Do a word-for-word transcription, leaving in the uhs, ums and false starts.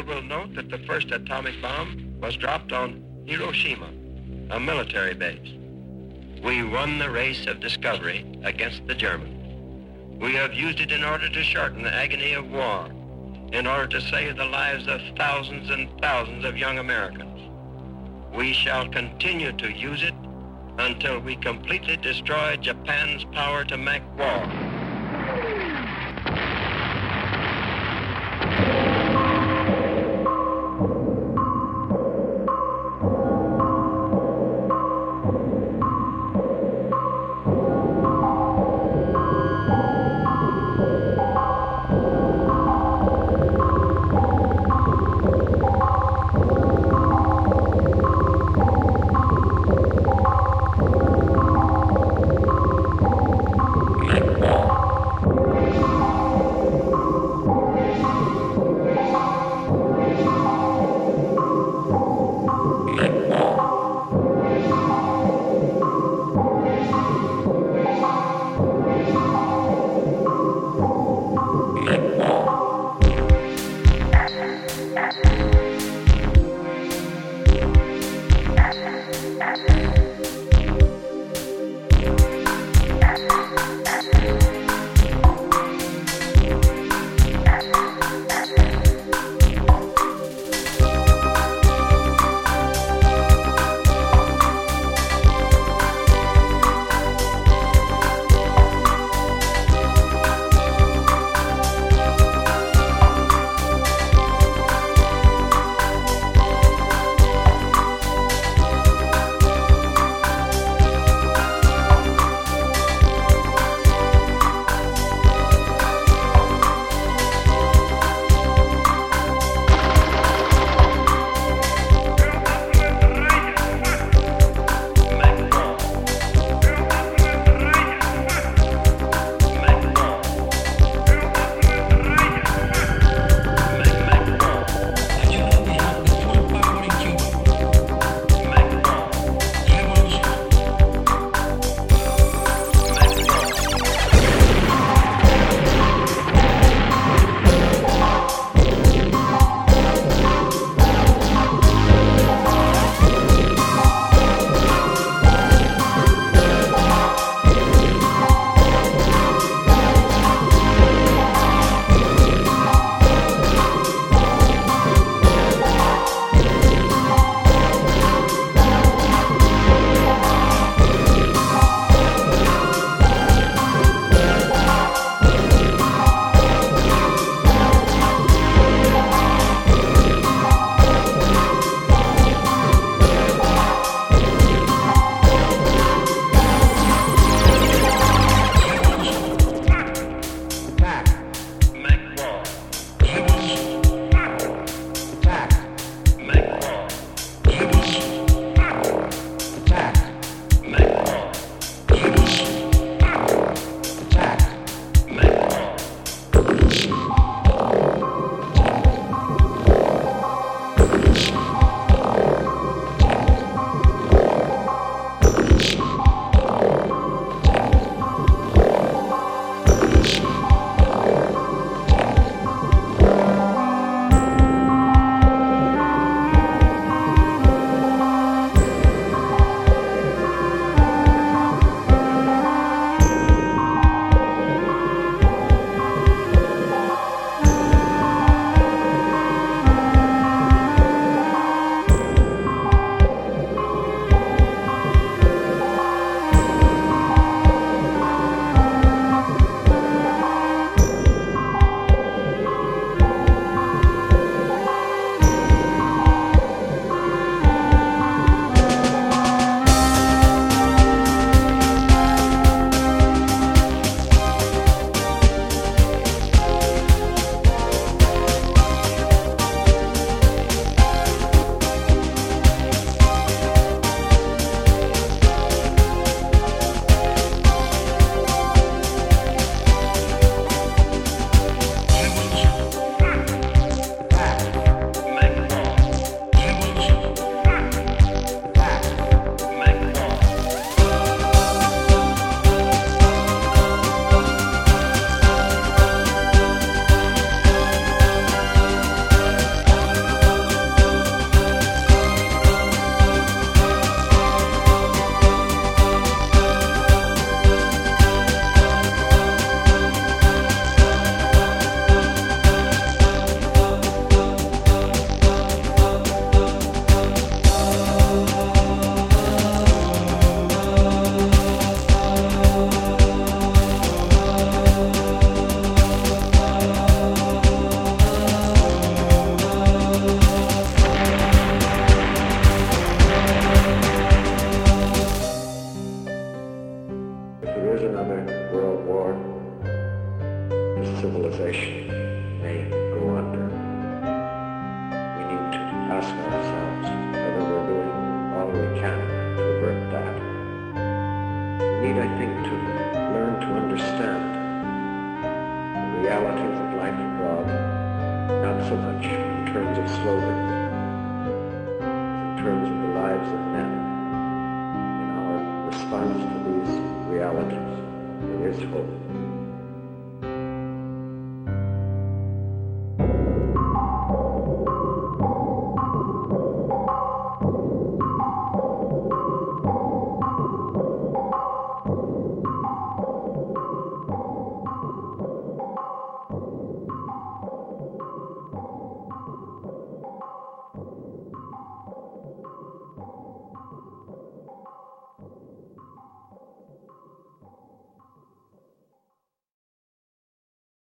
world will note that the first atomic bomb was dropped on Hiroshima, a military base. We won the race of discovery against the Germans. We have used it in order to shorten the agony of war, in order to save the lives of thousands and thousands of young Americans. We shall continue to use it until we completely destroy Japan's power to make war. Make war. another world war, this civilization may go under. We need to ask ourselves whether we're doing all we can to avert that. We need, I think, to learn to understand the realities of life abroad, not so much in terms of slogans, as in terms of the lives of men. In our response to these realities, there is hope.